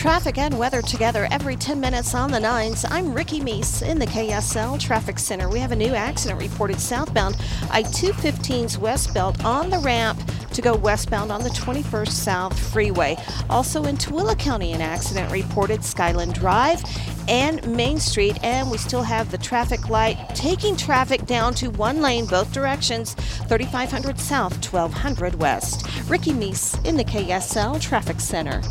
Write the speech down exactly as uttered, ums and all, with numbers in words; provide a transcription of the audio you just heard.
Traffic and weather together every ten minutes on the nines. I'm Ricky Meese in the K S L Traffic Center. We have a new accident reported southbound I two fifteen's westbound on the ramp to go westbound on the twenty-first South Freeway. Also in Tooele County, an accident reported Skyland Drive and Main Street, and we still have the traffic light taking traffic down to one lane both directions, thirty-five hundred south, twelve hundred west. Ricky Meese in the K S L Traffic Center.